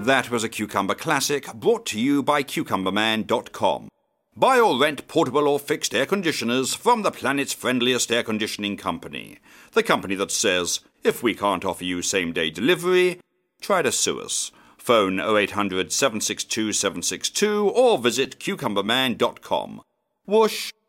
That was a Cucumber Classic, brought to you by CucumberMan.com. Buy or rent portable or fixed air conditioners from the planet's friendliest air conditioning company. The company that says, if we can't offer you same-day delivery, try to sue us. Phone 0800 762 762 or visit CucumberMan.com. Whoosh!